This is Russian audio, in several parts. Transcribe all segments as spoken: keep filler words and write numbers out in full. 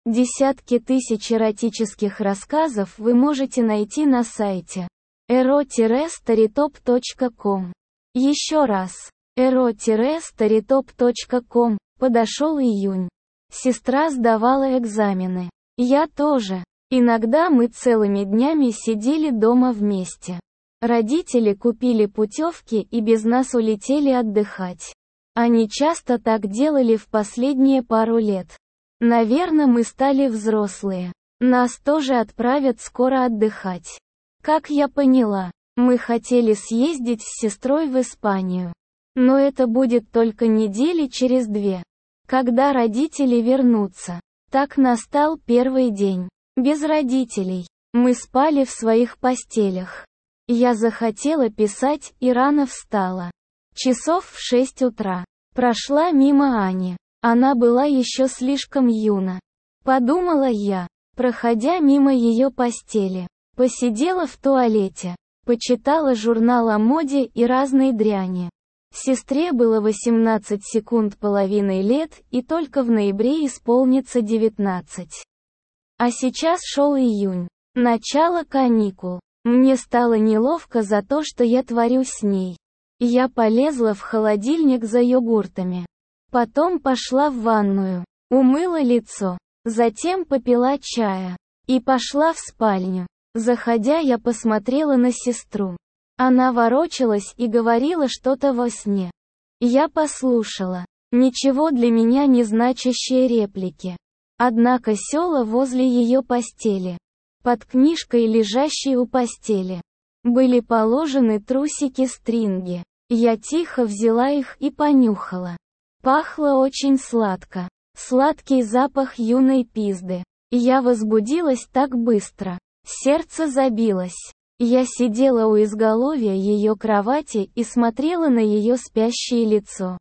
Десятки тысяч эротических рассказов вы можете найти на сайте эро старитоп точка ком. Еще раз. эро старитоп точка ком. Подошел июнь. Сестра сдавала экзамены. Я тоже. Иногда мы целыми днями сидели дома вместе. Родители купили путевки и без нас улетели отдыхать. Они часто так делали в последние пару лет. Наверное, мы стали взрослые. Нас тоже отправят скоро отдыхать. Как я поняла, мы хотели съездить с сестрой в Испанию. Но это будет только недели через две. Когда родители вернутся. Так настал первый день. Без родителей. Мы спали в своих постелях. Я захотела писать и рано встала. Часов в шесть утра. Прошла мимо Ани. Она была еще слишком юна. Подумала я, проходя мимо ее постели. Посидела в туалете. Почитала журнал о моде и разной дряни. Сестре было восемнадцать секунд половиной лет, и только в ноябре исполнится девятнадцать. А сейчас шел июнь. Начало каникул. Мне стало неловко за то, что я творю с ней. Я полезла в холодильник за йогуртами. Потом пошла в ванную. Умыла лицо. Затем попила чая. И пошла в спальню. Заходя, я посмотрела на сестру. Она ворочалась и говорила что-то во сне. Я послушала. Ничего для меня не значащие реплики. Однако села возле ее постели. Под книжкой, лежащей у постели, были положены трусики-стринги. Я тихо взяла их и понюхала. Пахло очень сладко. Сладкий запах юной пизды. Я возбудилась так быстро. Сердце забилось. Я сидела у изголовья ее кровати и смотрела на ее спящее лицо.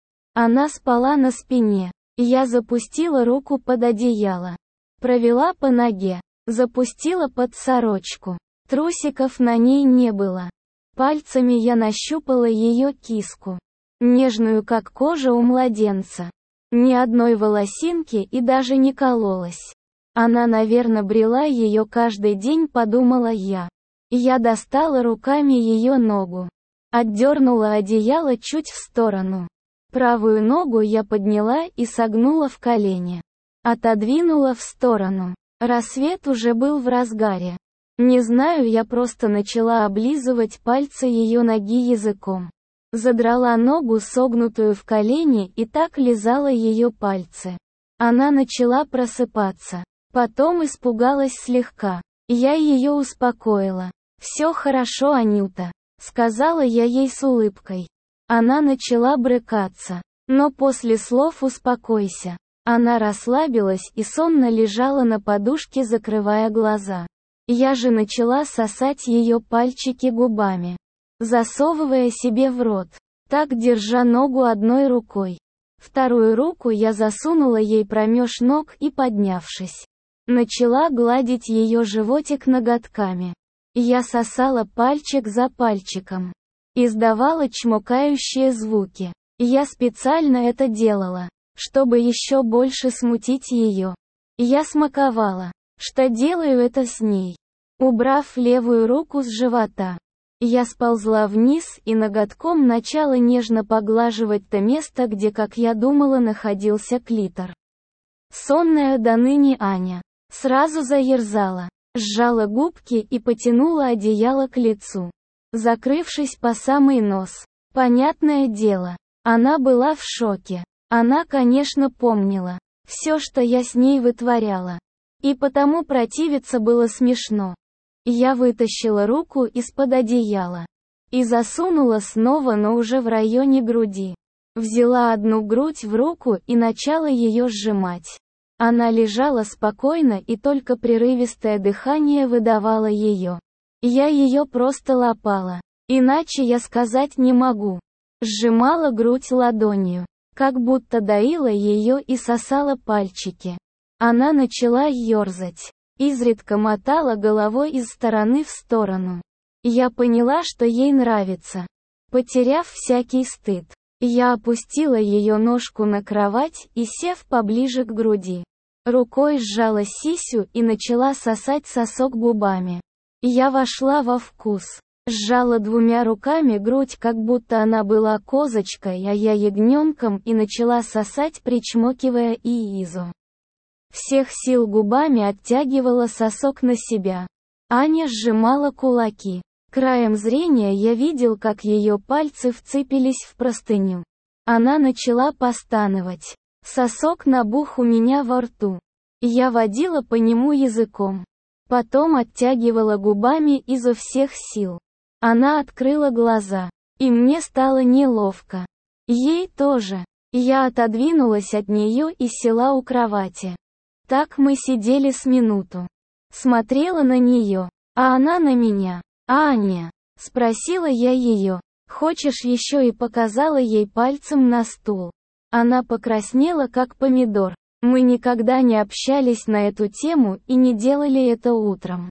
Она спала на спине. Я запустила руку под одеяло. Провела по ноге. Запустила под сорочку. Трусиков на ней не было. Пальцами я нащупала ее киску. Нежную, как кожа у младенца. Ни одной волосинки и даже не кололась. Она, наверное, брела ее каждый день, подумала я. Я достала руками ее ногу. Отдернула одеяло чуть в сторону. Правую ногу я подняла и согнула в колени. Отодвинула в сторону. Рассвет уже был в разгаре. Не знаю, я просто начала облизывать пальцы ее ноги языком. Задрала ногу, согнутую в колени, и так лизала ее пальцы. Она начала просыпаться. Потом испугалась слегка. Я ее успокоила. «Все хорошо, Анюта», — сказала я ей с улыбкой. Она начала брыкаться. Но после слов «успокойся», она расслабилась и сонно лежала на подушке, закрывая глаза. Я же начала сосать ее пальчики губами, засовывая себе в рот, так держа ногу одной рукой. Вторую руку я засунула ей промеж ног и, поднявшись, начала гладить ее животик ноготками. Я сосала пальчик за пальчиком. Издавала чмокающие звуки. Я специально это делала, чтобы еще больше смутить ее. Я смаковала, что делаю это с ней. Убрав левую руку с живота, я сползла вниз и ноготком начала нежно поглаживать то место, где, как я думала, находился клитор. Сонная до ныне Аня сразу заерзала, сжала губки и потянула одеяло к лицу, закрывшись по самый нос. Понятное дело, она была в шоке. Она, конечно, помнила все, что я с ней вытворяла. И потому противиться было смешно. Я вытащила руку из-под одеяла и засунула снова, но уже в районе груди. Взяла одну грудь в руку и начала ее сжимать. Она лежала спокойно, и только прерывистое дыхание выдавало ее. Я ее просто лапала. Иначе я сказать не могу. Сжимала грудь ладонью, как будто доила ее и сосала пальчики. Она начала ерзать. Изредка мотала головой из стороны в сторону. Я поняла, что ей нравится. Потеряв всякий стыд, я опустила ее ножку на кровать и, сев поближе к груди, Рукой сжала сисю и начала сосать сосок губами. Я вошла во вкус. Сжала двумя руками грудь, как будто она была козочкой, а я ягненком, и начала сосать, причмокивая Иизу. Всех сил губами оттягивала сосок на себя. Аня сжимала кулаки. Краем зрения я видел, как ее пальцы вцепились в простыню. Она начала постановать. Сосок набух у меня во рту. Я водила по нему языком. Потом оттягивала губами изо всех сил. Она открыла глаза. И мне стало неловко. Ей тоже. Я отодвинулась от нее и села у кровати. Так мы сидели с минуту. Смотрела на нее, а она на меня. «Аня?» — спросила я ее. «Хочешь еще?» и показала ей пальцем на стул. Она покраснела, как помидор. Мы никогда не общались на эту тему и не делали это утром.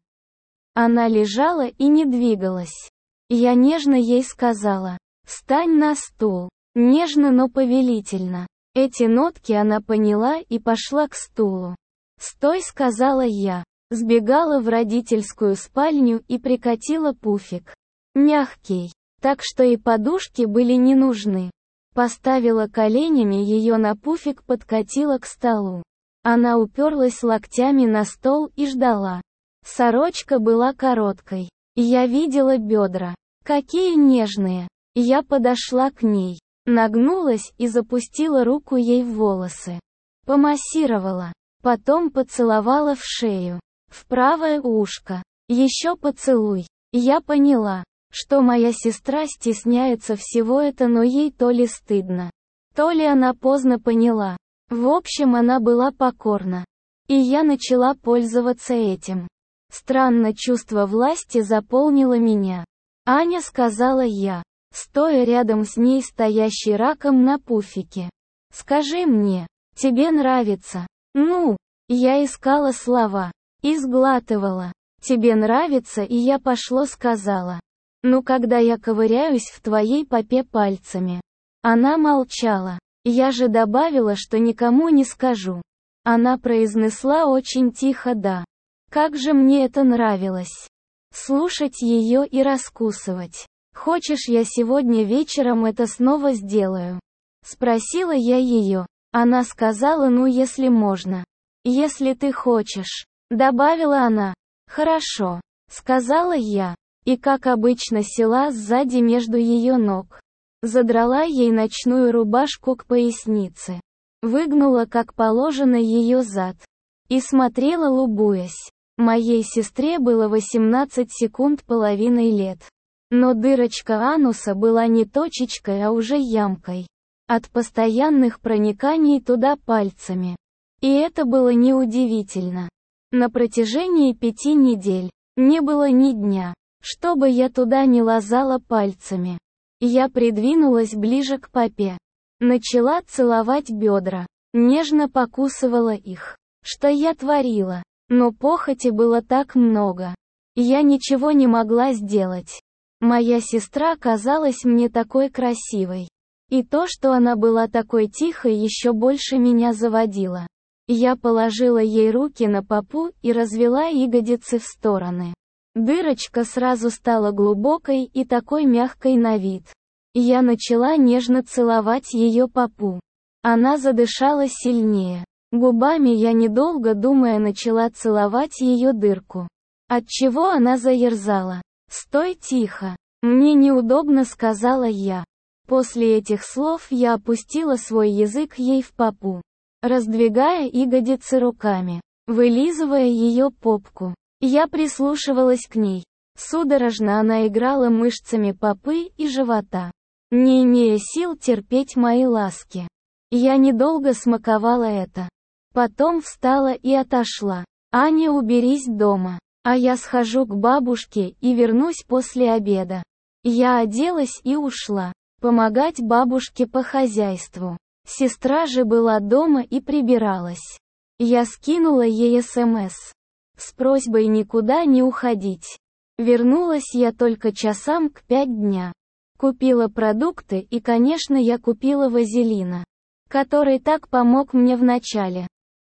Она лежала и не двигалась. Я нежно ей сказала: «Встань на стул». Нежно, но повелительно. Эти нотки она поняла и пошла к стулу. «Стой», — сказала я. Сбегала в родительскую спальню и прикатила пуфик. Мягкий. Так что и подушки были не нужны. Поставила коленями ее на пуфик, подкатила к столу. Она уперлась локтями на стол и ждала. Сорочка была короткой. Я видела бедра. Какие нежные. Я подошла к ней. Нагнулась и запустила руку ей в волосы. Помассировала. Потом поцеловала в шею. В правое ушко. Еще поцелуй. Я поняла, что моя сестра стесняется всего это, но ей то ли стыдно, то ли она поздно поняла. В общем, она была покорна. И я начала пользоваться этим. Странно, чувство власти заполнило меня. «Аня», — сказала я, стоя рядом с ней, стоящей раком на пуфике. «Скажи мне, тебе нравится?» «Ну?» Я искала слова. И сглатывала. «Тебе нравится?» И я пошло сказала. «Ну, когда я ковыряюсь в твоей попе пальцами». Она молчала. Я же добавила, что никому не скажу. Она произнесла очень тихо: «Да». Как же мне это нравилось. Слушать ее и раскусывать. «Хочешь, я сегодня вечером это снова сделаю?» Спросила я ее. Она сказала: «Ну, если можно. Если ты хочешь», — добавила она. «Хорошо», — сказала я. И, как обычно, села сзади между ее ног. Задрала ей ночную рубашку к пояснице. Выгнула, как положено, ее зад. И смотрела, лубуясь. Моей сестре было восемнадцать секунд половиной лет. Но дырочка ануса была не точечкой, а уже ямкой. От постоянных прониканий туда пальцами. И это было неудивительно. На протяжении пяти недель не было ни дня, чтобы я туда не лазала пальцами. Я придвинулась ближе к попе. Начала целовать бедра. Нежно покусывала их. Что я творила? Но похоти было так много. Я ничего не могла сделать. Моя сестра казалась мне такой красивой. И то, что она была такой тихой, еще больше меня заводило. Я положила ей руки на попу и развела ягодицы в стороны. Дырочка сразу стала глубокой и такой мягкой на вид. Я начала нежно целовать ее попу. Она задышала сильнее. Губами я, недолго думая, начала целовать ее дырку. Отчего она заерзала. «Стой тихо. Мне неудобно», — сказала я. После этих слов я опустила свой язык ей в попу, раздвигая ягодицы руками, вылизывая ее попку. Я прислушивалась к ней. Судорожно она играла мышцами попы и живота, не имея сил терпеть мои ласки. Я недолго смаковала это. Потом встала и отошла. «Аня, уберись дома, а я схожу к бабушке и вернусь после обеда». Я оделась и ушла помогать бабушке по хозяйству. Сестра же была дома и прибиралась. Я скинула ей СМС с просьбой никуда не уходить. Вернулась я только часам к пять дня. Купила продукты и, конечно, я купила вазелина, который так помог мне в начале.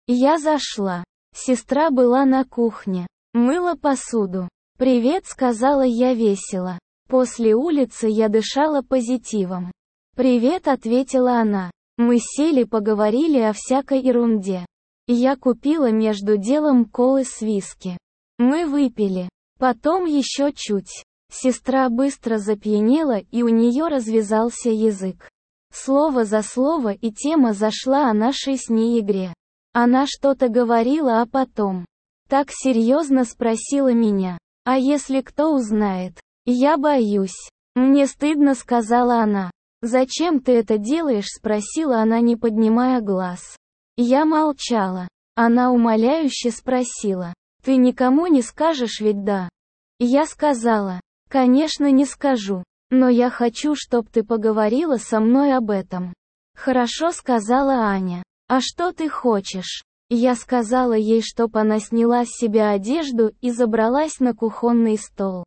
Я зашла. Сестра была на кухне. Мыла посуду. «Привет», — сказала я весело. После улицы я дышала позитивом. «Привет», — ответила она. Мы сели, поговорили о всякой ерунде. Я купила между делом колы с виски. Мы выпили. Потом еще чуть. Сестра быстро запьянела, и у нее развязался язык. Слово за слово, и тема зашла о нашей с ней игре. Она что-то говорила, а потом так серьезно спросила меня: «А если кто узнает?» «Я боюсь. Мне стыдно», — сказала она. «Зачем ты это делаешь?» — спросила она, не поднимая глаз. Я молчала. Она умоляюще спросила: «Ты никому не скажешь ведь, да?» Я сказала: «Конечно не скажу. Но я хочу, чтоб ты поговорила со мной об этом». «Хорошо», — сказала Аня. «А что ты хочешь?» Я сказала ей, чтоб она сняла с себя одежду и забралась на кухонный стол.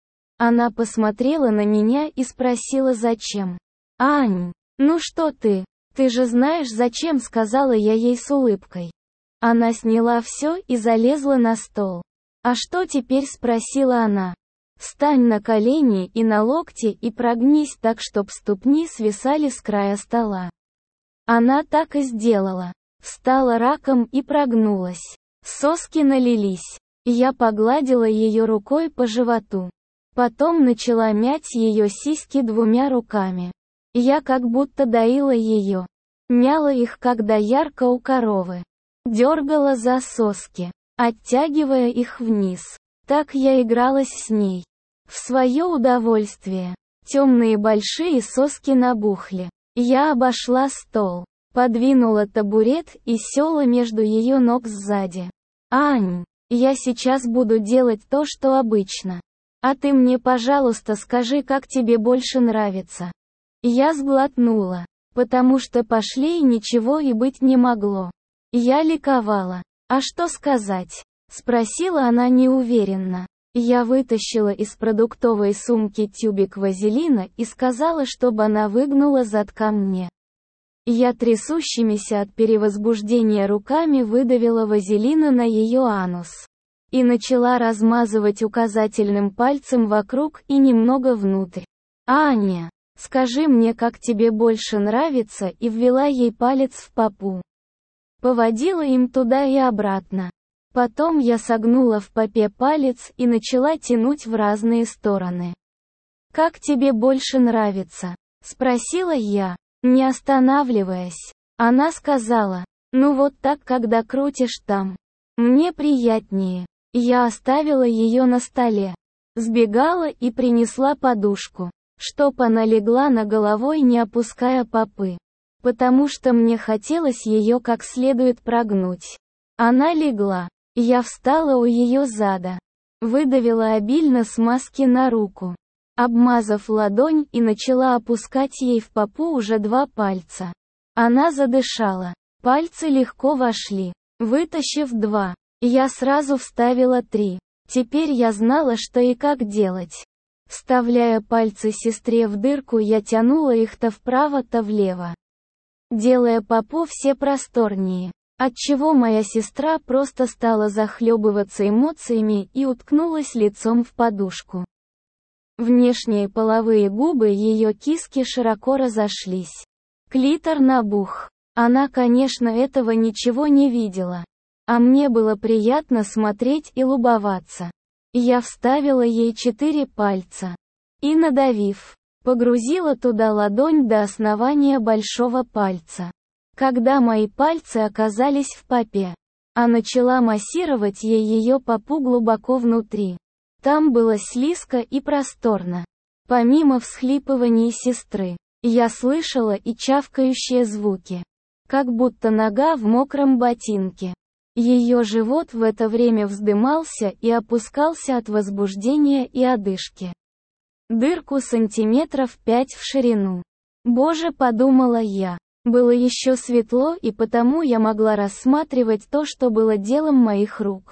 Она посмотрела на меня и спросила: «Зачем?» «Ань, ну что ты? Ты же знаешь, зачем», — сказала я ей с улыбкой. Она сняла все и залезла на стол. «А что теперь?» — спросила она. «Встань на колени и на локти и прогнись так, чтоб ступни свисали с края стола». Она так и сделала. Встала раком и прогнулась. Соски налились. Я погладила ее рукой по животу. Потом начала мять ее сиськи двумя руками. Я как будто доила ее. Мяла их, как доярка у коровы. Дергала за соски, оттягивая их вниз. Так я игралась с ней. В свое удовольствие. Темные большие соски набухли. Я обошла стол, подвинула табурет и села между ее ног сзади. «Ань, я сейчас буду делать то, что обычно. А ты мне, пожалуйста, скажи, как тебе больше нравится». Я сглотнула, потому что пошлее ничего и быть не могло. Я ликовала. «А что сказать?» — спросила она неуверенно. Я вытащила из продуктовой сумки тюбик вазелина и сказала, чтобы она выгнула зад ко мне. Я трясущимися от перевозбуждения руками выдавила вазелина на ее анус. И начала размазывать указательным пальцем вокруг и немного внутрь. «Аня, скажи мне, как тебе больше нравится», и ввела ей палец в попу. Поводила им туда и обратно. Потом я согнула в попе палец и начала тянуть в разные стороны. «Как тебе больше нравится?» — спросила я, не останавливаясь. Она сказала: «Ну вот так, когда крутишь там. Мне приятнее». Я оставила ее на столе. Сбегала и принесла подушку, чтоб она легла на головой, не опуская попы. Потому что мне хотелось ее как следует прогнуть. Она легла. Я встала у ее зада. Выдавила обильно смазки на руку, обмазав ладонь, и начала опускать ей в попу уже два пальца. Она задышала. Пальцы легко вошли. Вытащив два, я сразу вставила три. Теперь я знала, что и как делать. Вставляя пальцы сестре в дырку, я тянула их то вправо, то влево, делая попу все просторнее. Отчего моя сестра просто стала захлебываться эмоциями и уткнулась лицом в подушку. Внешние половые губы ее киски широко разошлись. Клитор набух. Она, конечно, этого ничего не видела. А мне было приятно смотреть и любоваться. Я вставила ей четыре пальца. И, надавив, погрузила туда ладонь до основания большого пальца. Когда мои пальцы оказались в попе, а начала массировать ей ее попу глубоко внутри. Там было слизко и просторно. Помимо всхлипываний сестры, я слышала и чавкающие звуки. Как будто нога в мокром ботинке. Ее живот в это время вздымался и опускался от возбуждения и одышки. Дырку сантиметров пять в ширину. «Боже», — подумала я. Было еще светло, и потому я могла рассматривать то, что было делом моих рук.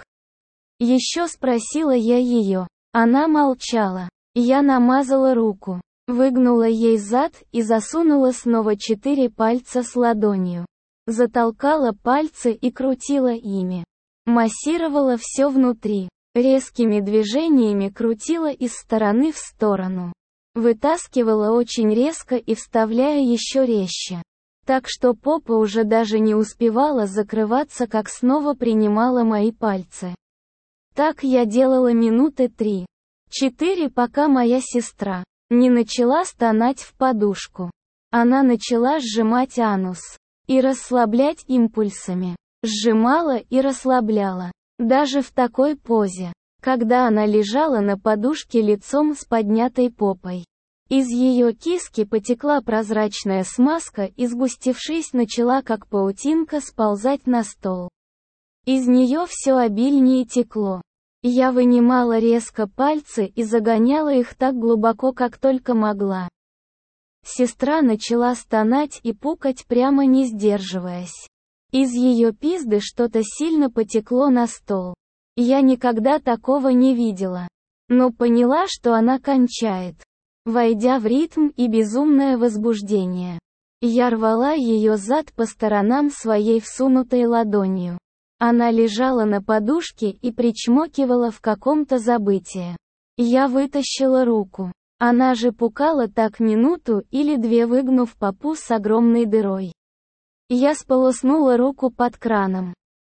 Еще спросила я ее. Она молчала. Я намазала руку, выгнула ей зад и засунула снова четыре пальца с ладонью. Затолкала пальцы и крутила ими. Массировала все внутри. Резкими движениями крутила из стороны в сторону. Вытаскивала очень резко и вставляя еще резче. Так что попа уже даже не успевала закрываться, как снова принимала мои пальцы. Так я делала минуты три. Четыре, пока моя сестра не начала стонать в подушку. Она начала сжимать анус и расслаблять импульсами. Сжимала и расслабляла. Даже в такой позе, когда она лежала на подушке лицом с поднятой попой. Из ее киски потекла прозрачная смазка и, сгустившись, начала как паутинка сползать на стол. Из нее все обильнее текло. Я вынимала резко пальцы и загоняла их так глубоко, как только могла. Сестра начала стонать и пукать, прямо не сдерживаясь. Из ее пизды что-то сильно потекло на стол. Я никогда такого не видела. Но поняла, что она кончает. Войдя в ритм и безумное возбуждение, я рвала ее зад по сторонам своей всунутой ладонью. Она лежала на подушке и причмокивала в каком-то забытии. Я вытащила руку. Она же пукала так минуту или две, выгнув попу с огромной дырой. Я сполоснула руку под краном.